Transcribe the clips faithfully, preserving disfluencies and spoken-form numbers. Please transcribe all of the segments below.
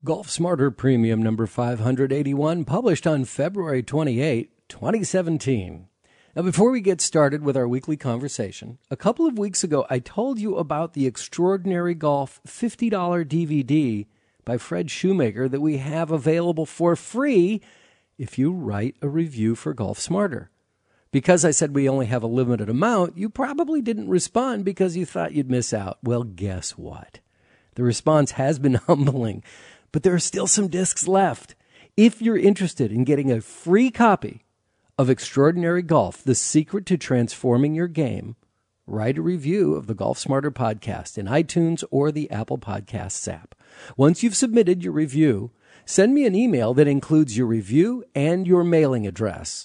Golf Smarter Premium number five hundred eighty-one, published on February twenty-eighth, twenty seventeen. Now, before we get started with our weekly conversation, a couple of weeks ago I told you about the Extraordinary Golf fifty dollars D V D by Fred Shoemaker that we have available for free if you write a review for Golf Smarter. Because I said we only have a limited amount, you probably didn't respond because you thought you'd miss out. Well, guess what? The response has been humbling, but there are still some discs left. If you're interested in getting a free copy of Extraordinary Golf, The Secret to Transforming Your Game, write a review of the Golf Smarter podcast in iTunes or the Apple Podcasts app. Once you've submitted your review, send me an email that includes your review and your mailing address.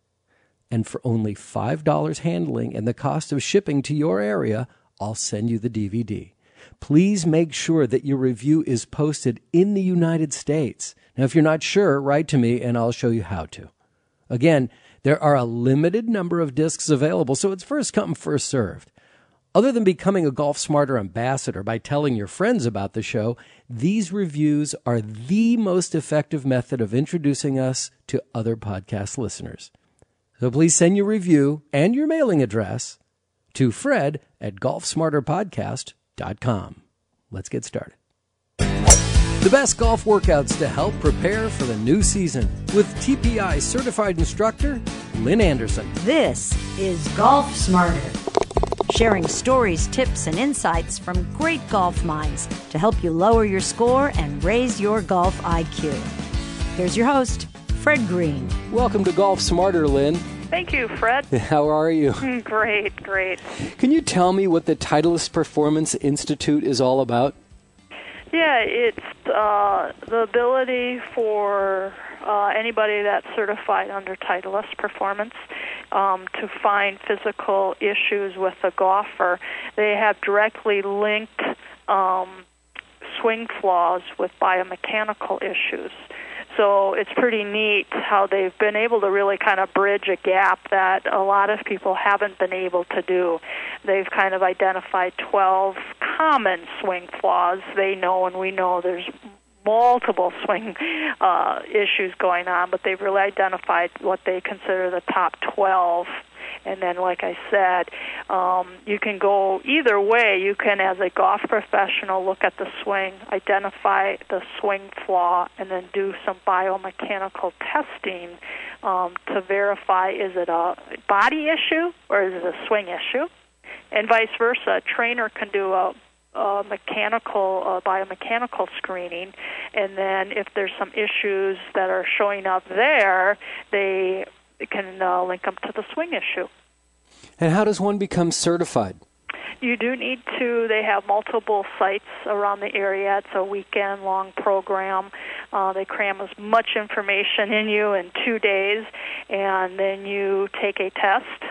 And for only five dollars handling and the cost of shipping to your area, I'll send you the D V D. Please make sure that your review is posted in the United States. Now, if you're not sure, write to me and I'll show you how to. Again, there are a limited number of discs available, so it's first come, first served. Other than becoming a Golf Smarter ambassador by telling your friends about the show, these reviews are the most effective method of introducing us to other podcast listeners. So please send your review and your mailing address to Fred at golf smarter podcast dot com. Let's get started. The best golf workouts to help prepare for the new season with T P I certified instructor Lynn Anderson. This is Golf Smarter, sharing stories, tips, and insights from great golf minds to help you lower your score and raise your golf I Q. Here's your host, Fred Green. Welcome to Golf Smarter, Lynn. Thank you, Fred. How are you? Great, great. Can you tell me what the Titleist Performance Institute is all about? Yeah, it's uh, the ability for uh, anybody that's certified under Titleist Performance um, to find physical issues with a golfer. They have directly linked um, swing flaws with biomechanical issues. So it's pretty neat how they've been able to really kind of bridge a gap that a lot of people haven't been able to do. They've kind of identified twelve common swing flaws. They know, and we know there's multiple swing uh, issues going on, but they've really identified what they consider the top twelve. And then, like I said, um, you can go either way. You can, as a golf professional, look at the swing, identify the swing flaw, and then do some biomechanical testing um, to verify, is it a body issue or is it a swing issue? And vice versa. A trainer can do a Uh, mechanical, uh, biomechanical screening, and then if there's some issues that are showing up there, they can uh, link them to the swing issue. And how does one become certified? You do need to. They have multiple sites around the area. It's a weekend-long program. Uh, they cram as much information in you in two days, and then you take a test.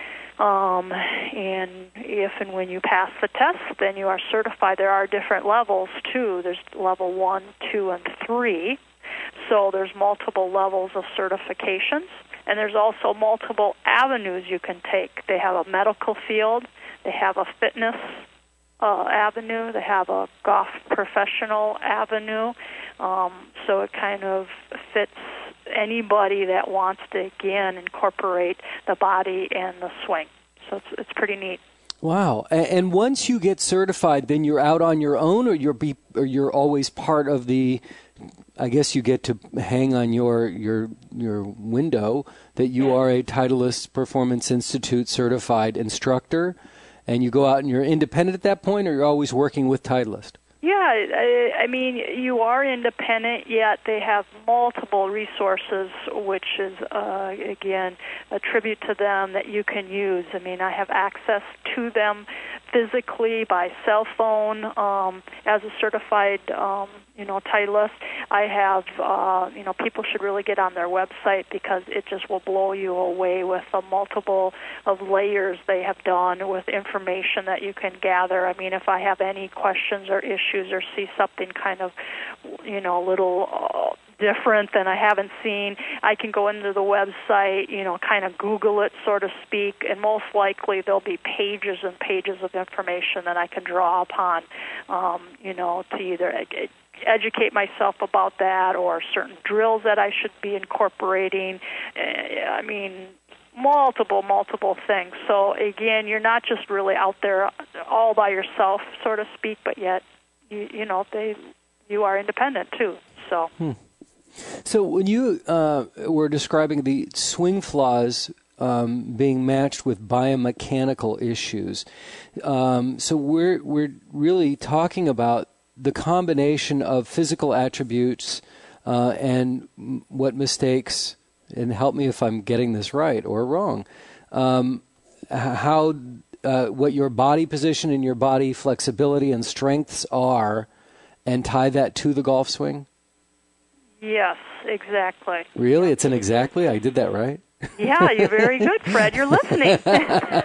Um, and if and when you pass the test, then you are certified. There are different levels, too. There's level one, two, and three. So there's multiple levels of certifications. And there's also multiple avenues you can take. They have a medical field. They have a fitness uh, avenue. They have a golf professional avenue. Um, so it kind of fits anybody that wants to, again, incorporate the body and the swing. So it's, it's pretty neat. Wow. And once you get certified, then you're out on your own, or you're be, or you're always part of the, I guess you get to hang on your your your window that you are a Titleist Performance Institute certified instructor, and you go out and you're independent at that point, or you're always working with Titleist? Yeah, I, I mean, you are independent, yet they have multiple resources, which is, uh, again, a tribute to them that you can use. I mean, I have access to them physically by cell phone um, as a certified, um, you know, Titleist. I have, uh, you know, people should really get on their website because it just will blow you away with the multiple of layers they have done with information that you can gather. I mean, if I have any questions or issues or see something kind of, you know, a little uh, different than I haven't seen, I can go into the website, you know, kind of Google it, so to speak, and most likely there'll be pages and pages of information that I can draw upon, um, you know, to either educate myself about that, or certain drills that I should be incorporating. Uh, I mean, multiple, multiple things. So again, you're not just really out there all by yourself, so to speak, but yet, you, you know, they, you are independent too. So. Hmm. So when you uh, were describing the swing flaws um, being matched with biomechanical issues, um, so we're we're really talking about the combination of physical attributes uh, and what mistakes, and help me if I'm getting this right or wrong, um, how uh, what your body position and your body flexibility and strengths are, and tie that to the golf swing? Yes, exactly. Really? It's an exactly? I did that right? Yeah, you're very good, Fred. You're listening. yeah,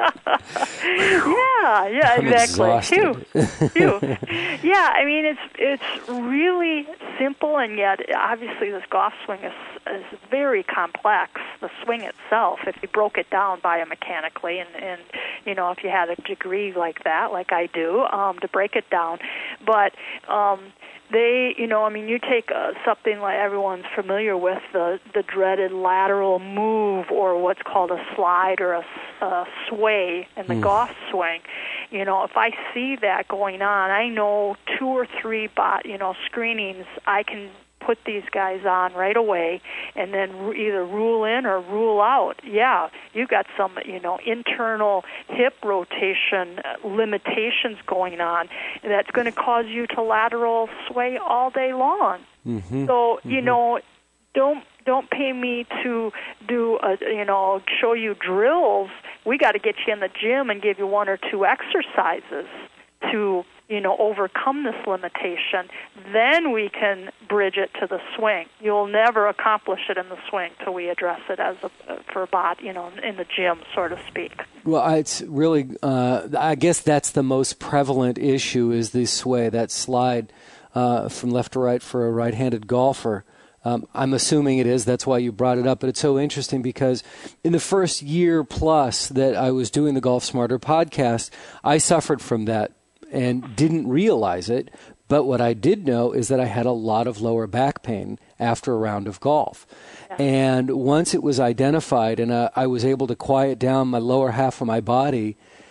yeah, I'm exactly. exhausted. Phew. Phew. Yeah, I mean, it's it's really simple, and yet obviously this golf swing is is very complex. The swing itself, if you broke it down biomechanically, and, and you know, if you had a degree like that, like I do, um, to break it down, but um, they, you know, I mean, you take uh, something like everyone's familiar with, the, the dreaded lateral move, or what's called a slide or a, a sway in the mm. golf swing. You know, if I see that going on, I know two or three, bot, you know, screenings I can put these guys on right away, and then either rule in or rule out. Yeah, you got some, you know, internal hip rotation limitations going on that's going to cause you to lateral sway all day long. Mm-hmm. So, you mm-hmm. know, don't don't pay me to do, a, you know, show you drills. We got to get you in the gym and give you one or two exercises to, you know, overcome this limitation. Then we can bridge it to the swing. You'll never accomplish it in the swing till we address it as a, for bot, you know, in the gym, so to speak. Well, it's really, uh, I guess that's the most prevalent issue, is the sway, that slide uh, from left to right for a right-handed golfer. Um, I'm assuming it is. That's why you brought it up. But it's so interesting because in the first year plus that I was doing the Golf Smarter podcast, I suffered from that and didn't realize it. But what I did know is that I had a lot of lower back pain after a round of golf. Yeah. And once it was identified and uh, I was able to quiet down my lower half of my body,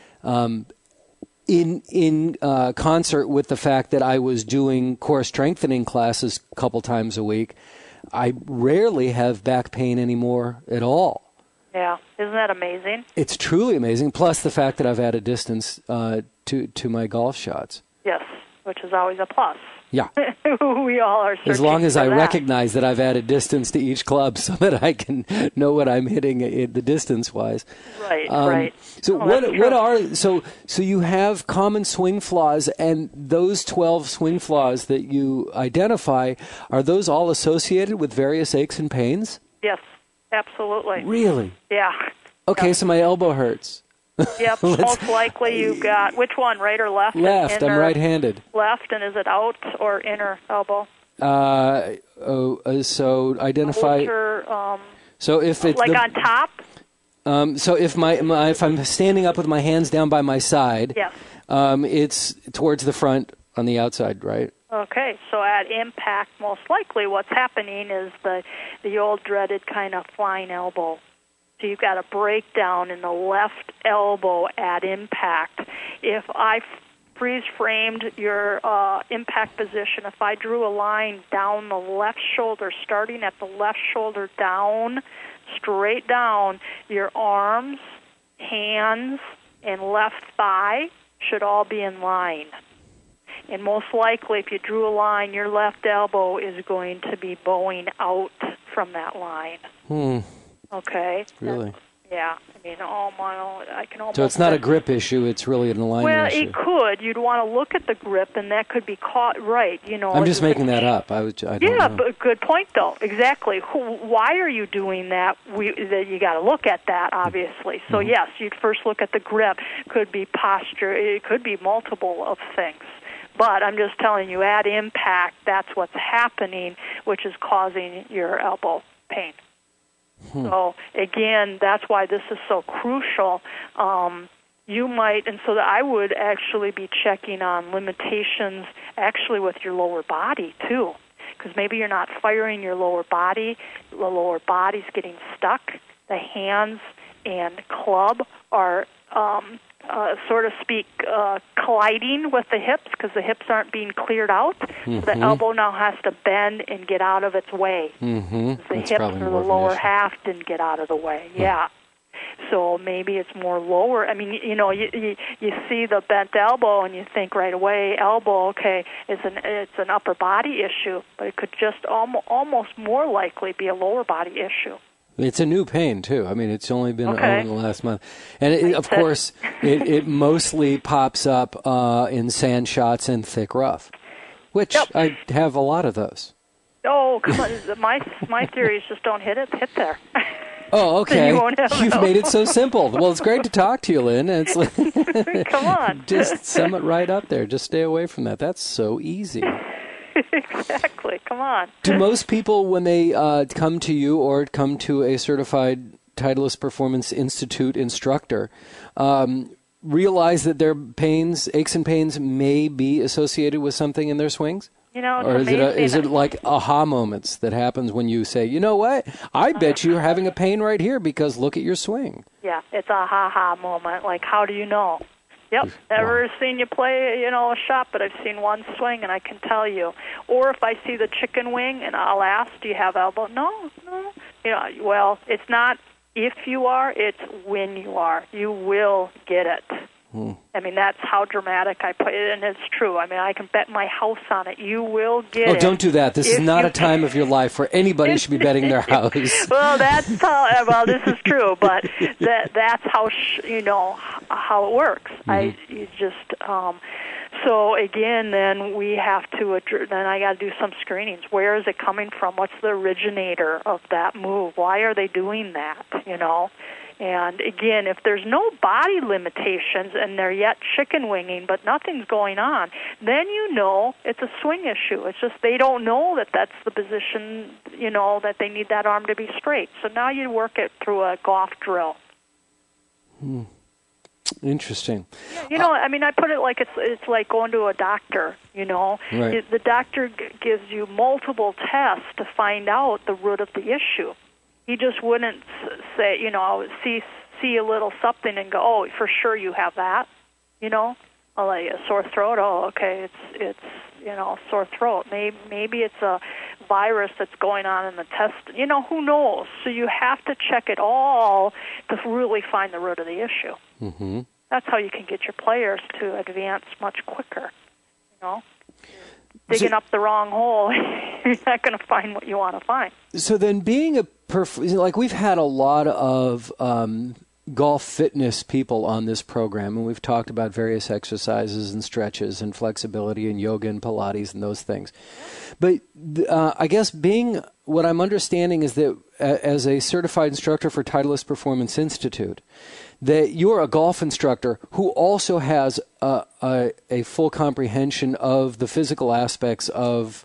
um, in in uh, concert with the fact that I was doing core strengthening classes a couple times a week, I rarely have back pain anymore at all. Yeah, isn't that amazing? It's truly amazing, plus the fact that I've added distance uh, to, to my golf shots. Yes, which is always a plus. Yeah. We all are searching As long as for I that. recognize that I've added distance to each club so that I can know what I'm hitting it, the distance-wise. Right, um, right. So oh, what what are so so you have common swing flaws, and those twelve swing flaws that you identify, are those all associated with various aches and pains? Yes, absolutely. Really? Yeah. Okay, yep. So my elbow hurts. Yep, most likely you got, which one, right or left? Left, I'm right-handed. Left, and is it out or inner elbow? Uh, oh, uh, so identify. Ulcer, um, so if it's like the, on top. Um, so if my, my if I'm standing up with my hands down by my side, yes. um, it's towards the front on the outside, right? Okay, so at impact, most likely what's happening is the the old dreaded kind of flying elbow. So you've got a breakdown in the left elbow at impact. If I freeze-framed your uh, impact position, if I drew a line down the left shoulder, starting at the left shoulder down, straight down, your arms, hands, and left thigh should all be in line. And most likely, if you drew a line, your left elbow is going to be bowing out from that line. Hmm. Okay. Really? That's, yeah. I mean, all my own, I can almost. So it's not a grip issue; it's really an alignment well, issue. Well, it could. You'd want to look at the grip, and that could be caught right. You know. I'm just making that up. I was. I don't yeah, know. but good point though. Exactly. Who, why are you doing that? We that you got to look at that obviously. So mm-hmm. yes, you'd first look at the grip. Could be posture. It could be multiple of things. But I'm just telling you, at impact, that's what's happening, which is causing your elbow pain. Hmm. So, again, that's why this is so crucial. Um, you might, and so that I would actually be checking on limitations actually with your lower body too, because maybe you're not firing your lower body, the lower body's getting stuck, the hands and club are, um, uh, so to speak, uh, colliding with the hips because the hips aren't being cleared out. Mm-hmm. So the elbow now has to bend and get out of its way. Mm-hmm. The That's hips or the lower half didn't get out of the way. Huh. Yeah. So maybe it's more lower. I mean, you know, you, you you see the bent elbow and you think right away, elbow, okay, it's an it's an upper body issue, but it could just almost almost more likely be a lower body issue. It's a new pain too. I mean, it's only been okay. over the last month, and it, of course, it, it mostly pops up uh, in sand shots and thick rough, which yep. I have a lot of those. Oh, come on! my my theory is just don't hit it, hit there. Oh, okay. You You've no. made it so simple. Well, it's great to talk to you, Lynn. It's like, come on, just sum it right up there. Just stay away from that. That's so easy. Exactly. Come on. Do most people, when they uh, come to you or come to a certified Titleist Performance Institute instructor, um, realize that their pains, aches and pains, may be associated with something in their swings? You know, or is it, a, is it like aha moments that happens when you say, you know what, I bet you're having a pain right here because look at your swing? Yeah, it's a ha-ha moment. Like, how do you know? Yep, never wow. seen you play, you know, a shot, but I've seen one swing, and I can tell you. Or if I see the chicken wing, and I'll ask, do you have elbow? No, no. You know, well, it's not if you are, it's when you are. You will get it. Hmm. I mean, that's how dramatic I put it, and it's true. I mean, I can bet my house on it. You will get oh, it. Oh, don't do that. This is not a time of your life where anybody should be betting their house. Well, that's how, well, this is true, but that that's how, sh- you know, how it works. Mm-hmm. I you just, um, so again, then we have to, then I got to do some screenings. Where is it coming from? What's the originator of that move? Why are they doing that, you know? And again, if there's no body limitations and they're yet chicken winging, but nothing's going on, then you know it's a swing issue. It's just they don't know that that's the position, you know, that they need that arm to be straight. So now you work it through a golf drill. Hmm. Interesting. You know, I mean, I put it like it's it's like going to a doctor, you know. Right. The doctor g- gives you multiple tests to find out the root of the issue. He just wouldn't say, you know, see see a little something and go, oh, for sure you have that, you know, or like a sore throat. Oh, okay, it's it's you know sore throat. Maybe maybe it's a virus that's going on in the test. You know, who knows? So you have to check it all to really find the root of the issue. Mm-hmm. That's how you can get your players to advance much quicker. You know. Digging so, up the wrong hole, you're not going to find what you want to find. So then being a, perf- like we've had a lot of um, golf fitness people on this program, and we've talked about various exercises and stretches and flexibility and yoga and Pilates and those things. But uh, I guess being, what I'm understanding is that uh, as a certified instructor for Titleist Performance Institute, that you're a golf instructor who also has a, a, a full comprehension of the physical aspects of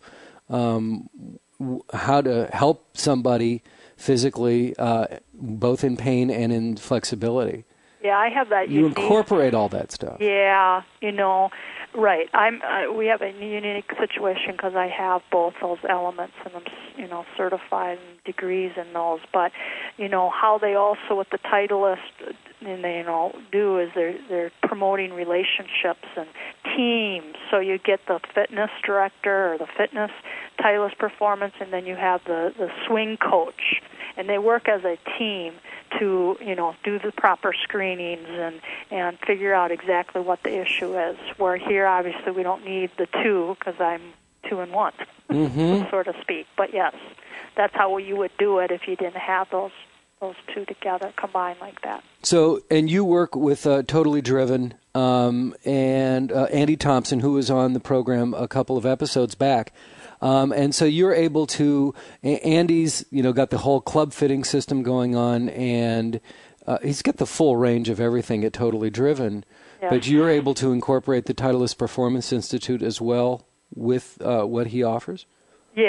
um, w- how to help somebody physically, uh, both in pain and in flexibility. Yeah, I have that. You unique, incorporate all that stuff. Yeah, you know, right. I'm. Uh, we have a unique situation because I have both those elements, and I'm, you know, certified and degrees in those. But, you know, how they also with the Titleist, and they, you know, do is they're they're promoting relationships and teams. So you get the fitness director or the fitness Titleist performance, and then you have the the swing coach, and they work as a team to, you know, do the proper screenings and, and figure out exactly what the issue is. Where here, obviously, we don't need the two because I'm two and one, mm-hmm. so to speak. But yes, that's how you would do it if you didn't have those those two together combined like that. So, and you work with uh, Totally Driven um, and uh, Andy Thompson, who was on the program a couple of episodes back. Um, and so you're able to, Andy's, you know, got the whole club fitting system going on, and uh, he's got the full range of everything at Totally Driven. Yes. But you're able to incorporate the Titleist Performance Institute as well with uh, what he offers? Yeah,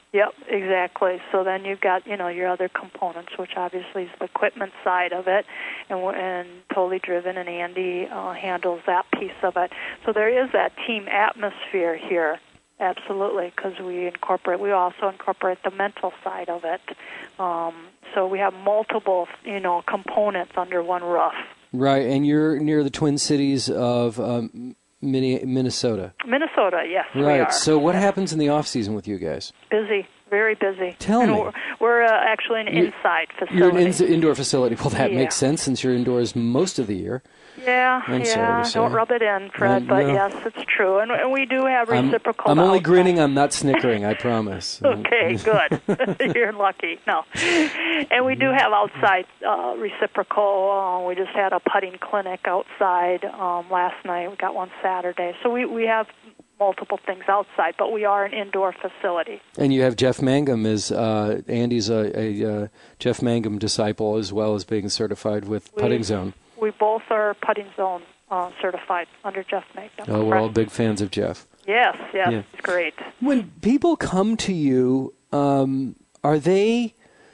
Yep, exactly. So then you've got, you know, your other components, which obviously is the equipment side of it, and and Totally Driven, and Andy uh, handles that piece of it. So there is that team atmosphere here, absolutely, because we incorporate. We also incorporate the mental side of it. Um, so we have multiple, you know, components under one roof. Right, and you're near the Twin Cities of um, Minnesota. Minnesota, yes, right. we are. So what happens in the off season with you guys? Busy, very busy. Tell and me. We're, we're uh, actually an inside facility. You're an in- indoor facility. Well, that yeah. makes sense since you're indoors most of the year. Yeah, I'm yeah. sorry to say. Don't rub it in, Fred, Um, but no. yes, it's true. And, and we do have reciprocal. I'm, I'm only outside. grinning. I'm not snickering, I promise. Okay, good. You're lucky. No. And we do have outside uh, reciprocal. Uh, we just had a putting clinic outside um, last night. We got one Saturday. So we, we have multiple things outside, but we are an indoor facility. And you have Jeff Mangum. Is uh, Andy's a, a uh, Jeff Mangum disciple as well as being certified with We- Putting Zone. We both are Putting Zone uh, certified under Jeff Mangum. Oh, we're all big fans of Jeff. Yes, yes, Yeah. it's great. When people come to you, um, are they,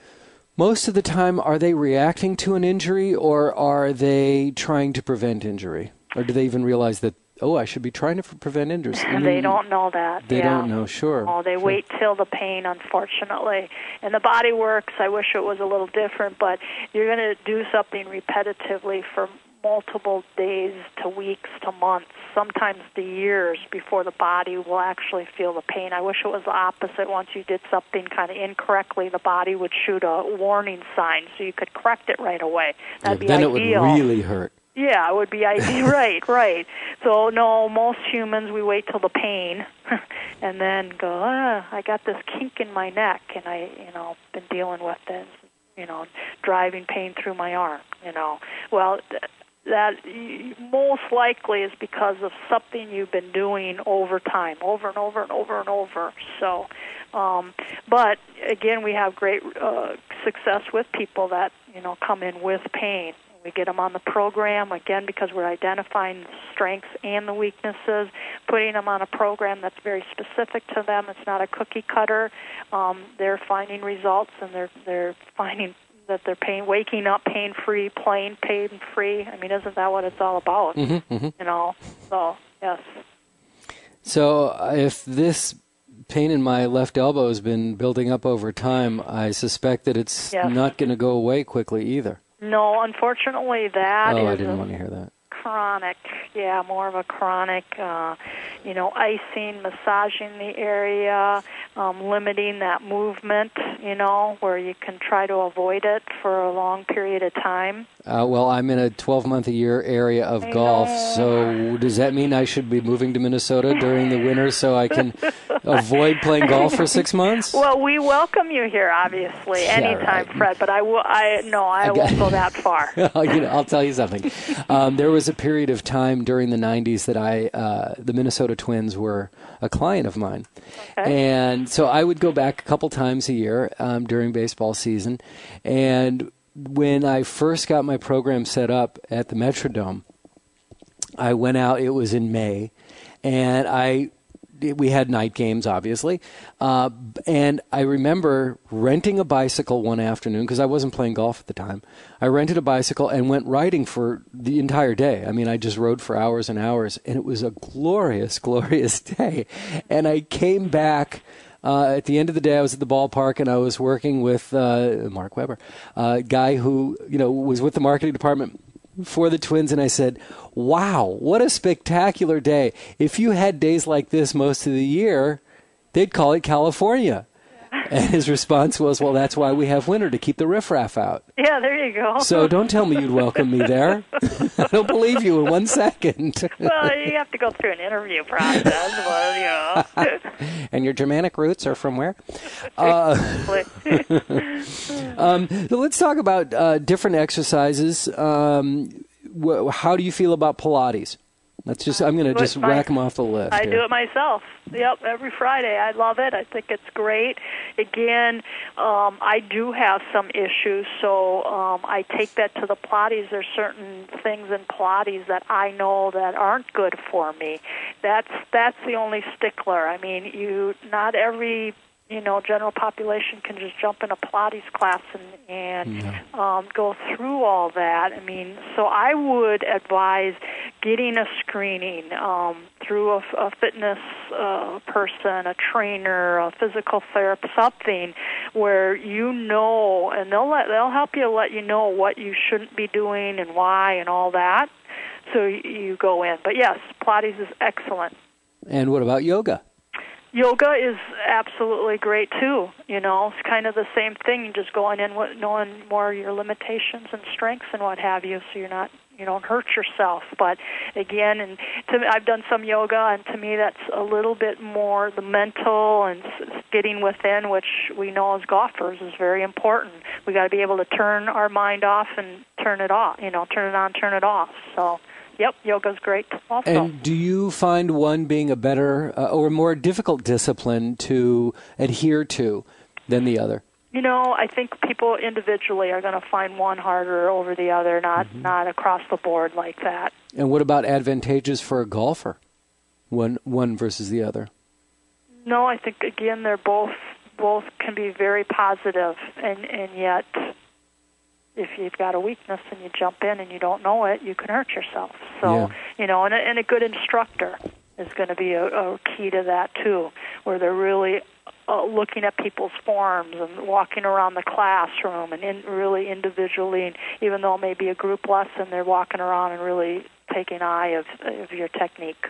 most of the time, are they reacting to an injury, or are they trying to prevent injury? Or do they even realize that, oh, I should be trying to f- prevent injuries? And they don't know that. They yeah. don't know, sure. Oh, they sure. wait till the pain, unfortunately. And the body works. I wish it was a little different, but you're going to do something repetitively for multiple days to weeks to months, sometimes to years before the body will actually feel the pain. I wish it was the opposite. Once you did something kind of incorrectly, the body would shoot a warning sign so you could correct it right away. That'd Yeah, be then ideal. it would really hurt. Yeah, it would be ideal. Right, right. So, no, most humans, we wait till the pain and then go, ah, I got this kink in my neck, and I, you know, been dealing with this, you know, driving pain through my arm, you know. Well, th- that most likely is because of something you've been doing over time, over and over and over and over. So, um, but, again, we have great uh, success with people that, you know, come in with pain. We get them on the program, again, because we're identifying the strengths and the weaknesses, putting them on a program that's very specific to them. It's not a cookie cutter. Um, they're finding results, and they're they're finding that they're pain, waking up pain-free, playing pain-free. I mean, isn't that what it's all about? Mm-hmm, mm-hmm. You know, so, yes. So uh, if this pain in my left elbow has been building up over time, I suspect that it's Yes. not going to go away quickly either. No, unfortunately, that Oh, is I didn't a want to hear that. chronic, yeah, more of a chronic, uh, you know, icing, massaging the area, um, limiting that movement, you know, where you can try to avoid it for a long period of time. Uh, well, I'm in a twelve-month-a-year area of I golf, know. so does that mean I should be moving to Minnesota during the winter so I can avoid playing golf for six months? Well, we welcome you here, obviously, Yeah, anytime, right. Fred, but I, will, I no, I, I got- won't go that far. you know, I'll tell you something. Um, there was a period of time during the nineties that I, uh, the Minnesota Twins were a client of mine. Okay. And so I would go back a couple times a year um, during baseball season. And when I first got my program set up at the Metrodome, I went out, it was in May, and I we had night games, obviously. Uh, and I remember renting a bicycle one afternoon because I wasn't playing golf at the time. I rented a bicycle and went riding for the entire day. I mean, I just rode for hours and hours, and it was a glorious, glorious day. And I came back. Uh, at the end of the day, I was at the ballpark, and I was working with uh, Mark Weber, a guy who, you know, was with the marketing department for the Twins, and I said, wow, what a spectacular day. If you had days like this most of the year, they'd call it California. And his response was, well, that's why we have winter, to keep the riffraff out. Yeah, there you go. So don't tell me you'd welcome me there. I don't believe you in one second. Well, you have to go through an interview process. Well, you know. And your Germanic roots are from where? Uh, um, so let's talk about uh, different exercises. Um, wh- how do you feel about Pilates? Let's just, I'm going to just my- rack them off the list. I here. do it myself. Yep, every Friday. I love it. I think it's great. Again, um, I do have some issues, so um, I take that to the Pilates. There's certain things in Pilates that I know that aren't good for me. That's that's the only stickler. I mean, you not every you know, general population can just jump in a Pilates class and, and Yeah. um, go through all that. I mean, so I would advise getting a screening um, through a, a fitness uh, person, a trainer, a physical therapist, something where you know, and they'll let, they'll help you let you know what you shouldn't be doing and why and all that. So you, you go in. But yes, Pilates is excellent. And what about yoga? Yoga is absolutely great too. You know, it's kind of the same thing. You're just going in with knowing more of your limitations and strengths and what have you, so you're not, you don't hurt yourself. But again, and to me, I've done some yoga, and to me, that's a little bit more the mental and getting within, which we know as golfers is very important. We got to be able to turn our mind off and turn it off. You know, turn it on, turn it off. So. Yep, yoga's great also. And do you find one being a better uh, or more difficult discipline to adhere to than the other? You know, I think people individually are going to find one harder over the other, not mm-hmm. not across the board like that. And what about advantages for a golfer, one one versus the other? No, I think, again, they're both both can be very positive, and, and yet if you've got a weakness and you jump in and you don't know it, you can hurt yourself. So, yeah. you know, and a, and a good instructor is going to be a, a key to that too, where they're really uh, looking at people's forms and walking around the classroom and in, really individually, and even though it may be a group lesson, they're walking around and really taking eye of, of your technique.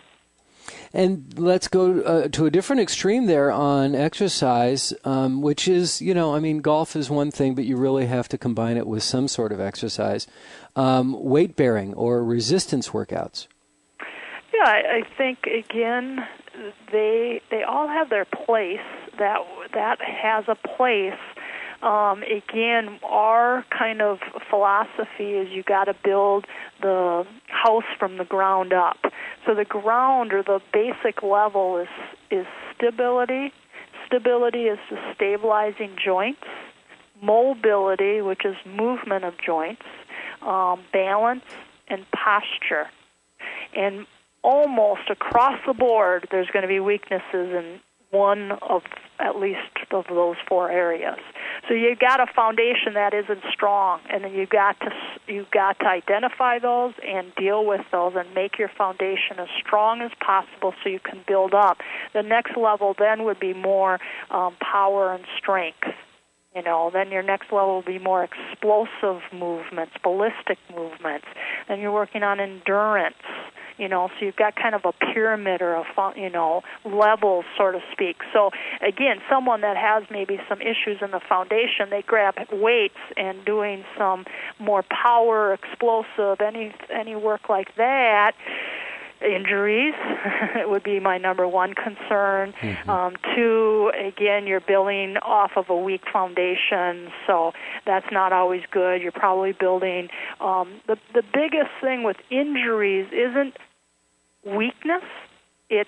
And let's go uh, to a different extreme there on exercise, um, which is, you know, I mean, golf is one thing, but you really have to combine it with some sort of exercise. Um, weight bearing or resistance workouts. Yeah, I, I think, again, they they all have their place. That, that has a place. Um, again, our kind of philosophy is you got to build the house from the ground up. So the ground or the basic level is is stability. Stability is the stabilizing joints. Mobility, which is movement of joints. Um, balance and posture. And almost across the board, there's going to be weaknesses in one of at least of those four areas. So you've got a foundation that isn't strong, and then you've got to you've got to identify those and deal with those and make your foundation as strong as possible so you can build up. The next level then would be more um, power and strength. You know, then your next level will be more explosive movements, ballistic movements. Then you're working on endurance. You know, so you've got kind of a pyramid or a, you know, levels, so to speak. So, again, someone that has maybe some issues in the foundation, they grab weights and doing some more power, explosive, any any work like that. Injuries would be my number one concern. Mm-hmm. Um, two, again, you're building off of a weak foundation, so that's not always good. You're probably building. Um, the the biggest thing with injuries isn't weakness; it's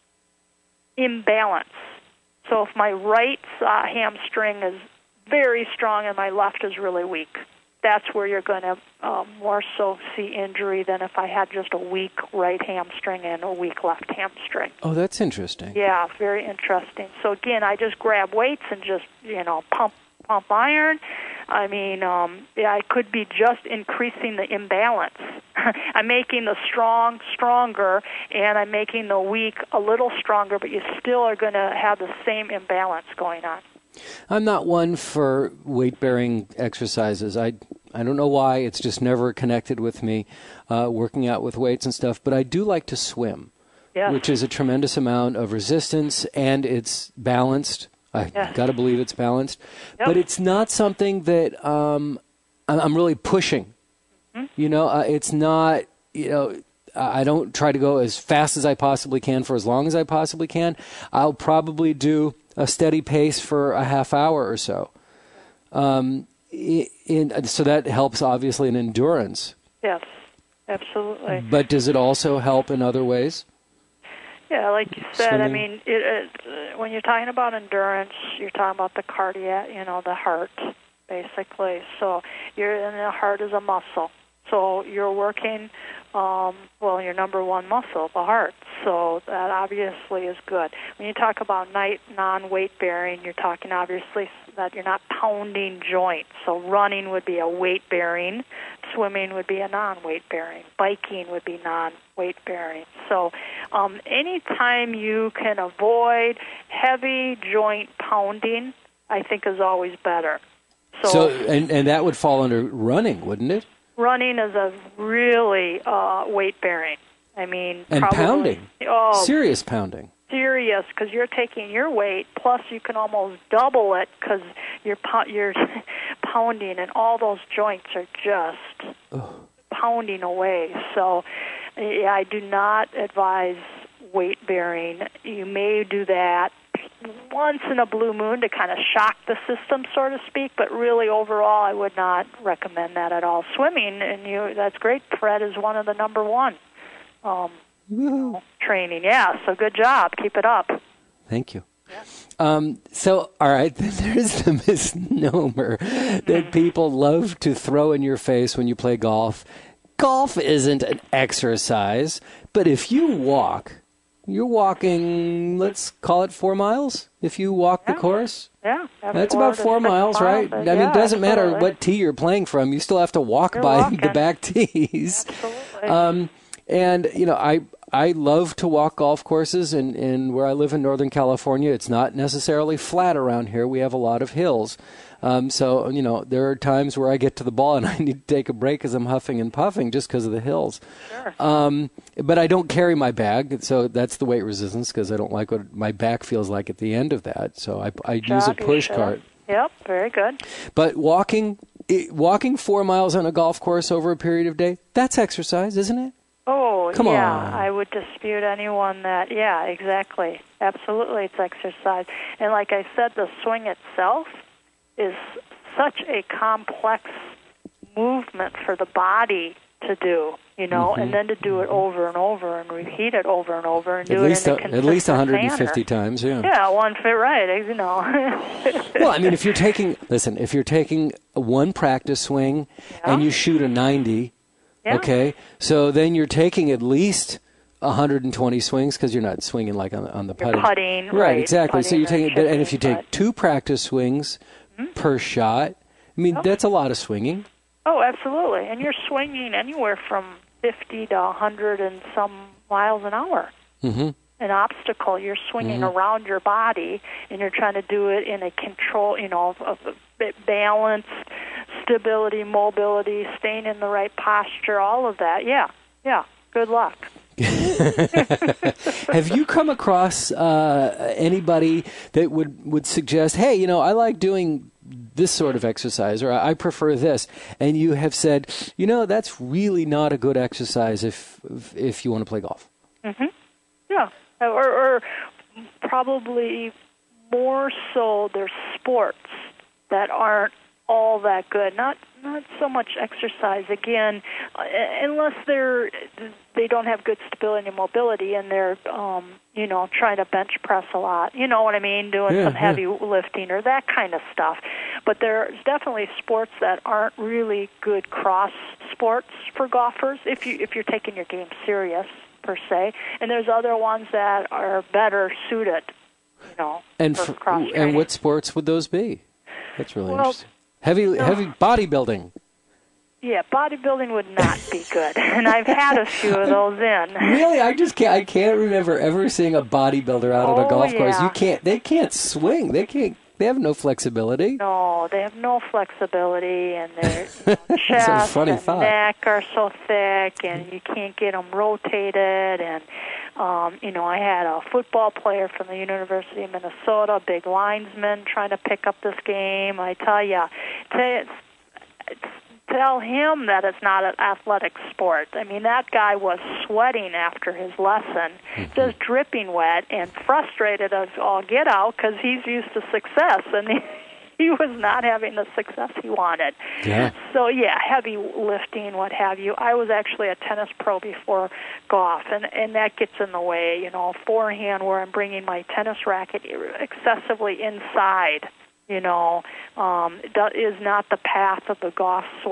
imbalance. So if my right uh, hamstring is very strong and my left is really weak, that's where you're going to um, more so see injury than if I had just a weak right hamstring and a weak left hamstring. Oh, that's interesting. Yeah, very interesting. So again, I just grab weights and just, you know, pump pump iron. I mean, um, yeah, I could be just increasing the imbalance. I'm making the strong stronger, and I'm making the weak a little stronger, but you still are going to have the same imbalance going on. I'm not one for weight-bearing exercises. I I don't know why. It's just never connected with me, uh, working out with weights and stuff. But I do like to swim, yes. which is a tremendous amount of resistance, and it's balanced. I yes. got to believe it's balanced. Yep. But it's not something that um, I'm really pushing. Mm-hmm. You know, uh, it's not, you know, I don't try to go as fast as I possibly can for as long as I possibly can. I'll probably do a steady pace for a half hour or so. Um, in, so that helps, obviously, in endurance. Yes, absolutely. But does it also help in other ways? Yeah, like you said, Swimming. I mean, it, it, when you're talking about endurance, you're talking about the cardiac, you know, the heart, basically. So you're, and the heart is a muscle. So you're working, um, well, your number one muscle, the heart. So that obviously is good. When you talk about night non-weight bearing, you're talking obviously that you're not pounding joints. So running would be a weight bearing, swimming would be a non-weight bearing, biking would be non-weight bearing. So um, anytime you can avoid heavy joint pounding, I think is always better. So, so and, and that would fall under running, wouldn't it? Running is a really uh, weight-bearing. I mean, and probably, pounding. Oh, serious pounding. Serious, because you're taking your weight, plus you can almost double it because you're you're pounding, and all those joints are just Ugh. pounding away. So, yeah, I do not advise weight-bearing. You may do that once in a blue moon to kind of shock the system, so to speak, but really overall I would not recommend that at all. Swimming, and you that's great, Fred, is one of the number one um, training. Yeah, so good job. Keep it up. Thank you. Yeah. Um, so, all right, there's the misnomer that people love to throw in your face when you play golf. Golf isn't an exercise, but if you walk... You're walking, let's call it four miles, if you walk yeah. the course. Yeah. That's about four miles, miles, right? I yeah, mean, it doesn't absolutely. matter what tee you're playing from. You still have to walk you're by walking. the back tees. Absolutely. Um, and, you know, I I love to walk golf courses, and, and where I live in Northern California, it's not necessarily flat around here. We have a lot of hills. Um, so, you know, there are times where I get to the ball and I need to take a break because I'm huffing and puffing just because of the hills. Sure. Um, but I don't carry my bag, so that's the weight resistance because I don't like what my back feels like at the end of that. So I, I use a push cart. Yep, very good. But walking, it, walking four miles on a golf course over a period of day, that's exercise, isn't it? Oh, Come yeah, on. I would dispute anyone that, yeah, exactly. Absolutely, it's exercise. And like I said, the swing itself is such a complex movement for the body to do, you know, mm-hmm. and then to do it over and over and repeat it over and over and at do least it in a, a, consistent at least one hundred fifty manner. times, yeah. Yeah, one fit right, you know. Well, I mean, if you're taking, listen, if you're taking one practice swing yeah. and you shoot a ninety, yeah. okay, so then you're taking at least one hundred twenty swings because you're not swinging like on, on the You're putting. putting, right. Right, exactly. So you're taking, and, and if you take but, two practice swings mm-hmm. per shot, I mean, oh. that's a lot of swinging. Oh, absolutely. And you're swinging anywhere from fifty to one hundred and some miles an hour. Mm-hmm. An obstacle, you're swinging mm-hmm. around your body, and you're trying to do it in a control, you know, of, of balance, stability, mobility, staying in the right posture, all of that. Yeah, yeah. Good luck. Have you come across uh, anybody that would, would suggest, hey, you know, I like doing this sort of exercise, or I prefer this, and you have said, you know, that's really not a good exercise if if, if you want to play golf? Mm-hmm. Yeah, or, or probably more so there's sports that aren't all that good. Not not so much exercise, again, uh, unless they're they don't have good stability and mobility, and they're um, you know trying to bench press a lot. You know what I mean? Doing yeah, some heavy yeah. lifting or that kind of stuff. But there's definitely sports that aren't really good cross sports for golfers if you if you're taking your game serious per se. And there's other ones that are better suited. You know, and for f- cross and training. what sports would those be? That's really well, interesting. Heavy, no. heavy bodybuilding. Yeah, bodybuilding would not be good, and I've had a few of those in. Really, I just can't. I can't remember ever seeing a bodybuilder out oh, on a golf yeah. course. You can't. They can't swing. They can't. They have no flexibility. No, they have no flexibility, and their you know, chest funny and thought. neck are so thick, and you can't get them rotated. And um, you know, I had a football player from the University of Minnesota, big linesman, trying to pick up this game. I tell you, it's. it's tell him that it's not an athletic sport. I mean, that guy was sweating after his lesson, mm-hmm. just dripping wet and frustrated as all get out because he's used to success, and he, he was not having the success he wanted. Yeah. So, yeah, heavy lifting, what have you. I was actually a tennis pro before golf, and, and that gets in the way, you know, forehand where I'm bringing my tennis racket excessively inside. You know, um, that is not the path of the golf swing.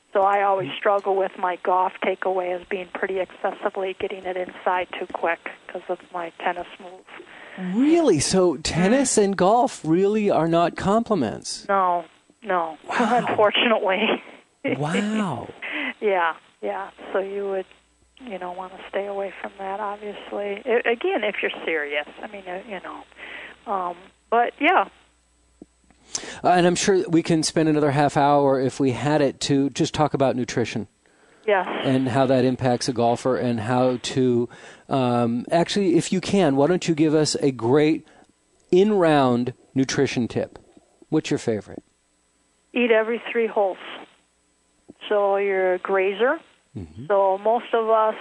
So I always struggle with my golf takeaway as being pretty excessively getting it inside too quick because of my tennis move. Really? So tennis and golf really are not complements? No, no. Wow. Unfortunately. Wow. Yeah, yeah. So you would, you know, want to stay away from that, obviously. I, again, if you're serious. I mean, uh, you know. Um, but, yeah. Uh, and I'm sure we can spend another half hour, if we had it, to just talk about nutrition. Yes. And how that impacts a golfer, and how to, um, actually, if you can, why don't you give us a great in-round nutrition tip? What's your favorite? Eat every three holes. So you're a grazer. Mm-hmm. So most of us,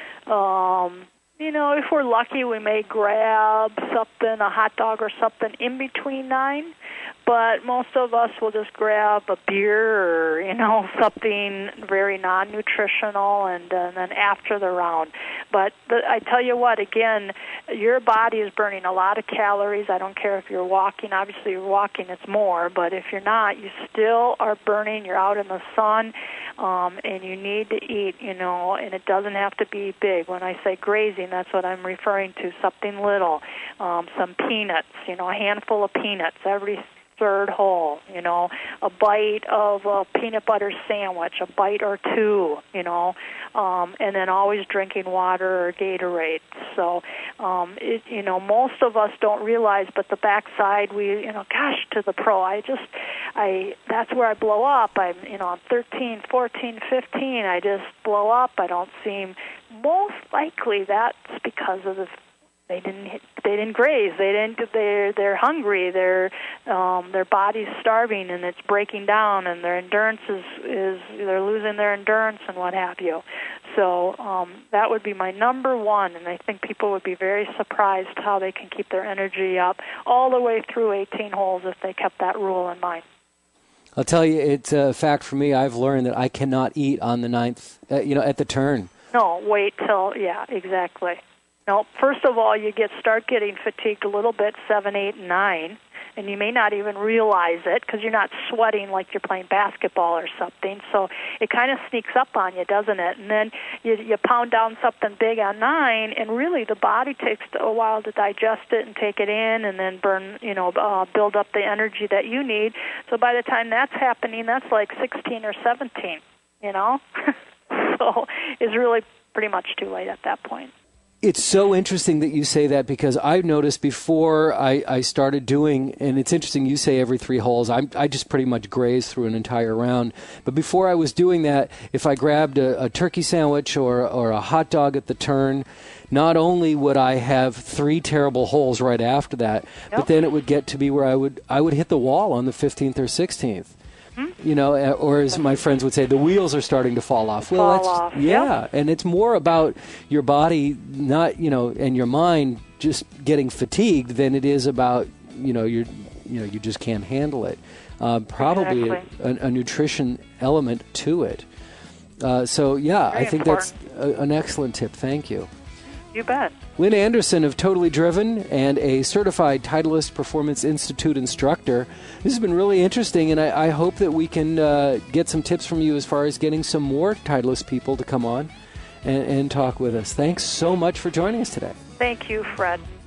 um, you know, if we're lucky, we may grab something, a hot dog or something in between nine. But most of us will just grab a beer or, you know, something very non-nutritional and, uh, and then after the round. But the, I tell you what, again, your body is burning a lot of calories. I don't care if you're walking. Obviously, you're walking, it's more. But if you're not, you still are burning. You're out in the sun, um, and you need to eat, you know, and it doesn't have to be big. When I say grazing, that's what I'm referring to, something little, um, some peanuts, you know, a handful of peanuts every third hole, you know, a bite of a peanut butter sandwich, a bite or two, you know, um, and then always drinking water or Gatorade. So, um, it, you know, most of us don't realize, but the backside, we, you know, gosh, to the pro, I just, I, that's where I blow up. I'm, you know, I'm thirteen, fourteen, fifteen, I just blow up. I don't seem, most likely that's because of the They didn't. They didn't graze. They didn't. They're they're hungry. They're um, their body's starving and it's breaking down, and their endurance is, is they're losing their endurance and what have you. So um, that would be my number one, and I think people would be very surprised how they can keep their energy up all the way through eighteen holes if they kept that rule in mind. I'll tell you, it's a fact for me. I've learned that I cannot eat on the ninth. Uh, you know, at the turn. No, wait till yeah, exactly. No, first of all, you get start getting fatigued a little bit, seven, eight, and nine, and you may not even realize it because you're not sweating like you're playing basketball or something. So it kind of sneaks up on you, doesn't it? And then you, you pound down something big on nine, and really the body takes a while to digest it and take it in, and then burn, you know, uh, build up the energy that you need. So by the time that's happening, that's like sixteen or seventeen. You know, so it's really pretty much too late at that point. It's so interesting that you say that, because I've noticed before I, I started doing, and it's interesting you say every three holes, I'm, I just pretty much graze through an entire round. But before I was doing that, if I grabbed a, a turkey sandwich or, or a hot dog at the turn, not only would I have three terrible holes right after that, yep. but then it would get to be where I would I would hit the wall on the fifteenth or sixteenth. You know, or as my friends would say, the wheels are starting to fall off. Well, fall that's, off. yeah, Yep. and it's more about your body, not you know, and your mind just getting fatigued than it is about you know you you know you just can't handle it. Uh, probably exactly. a, a nutrition element to it. Uh, so yeah, Very I think important. that's a, an excellent tip. Thank you. You bet. Lynn Anderson of Totally Driven and a certified Titleist Performance Institute instructor. This has been really interesting, and I, I hope that we can uh, get some tips from you as far as getting some more Titleist people to come on and, and talk with us. Thanks so much for joining us today. Thank you, Fred.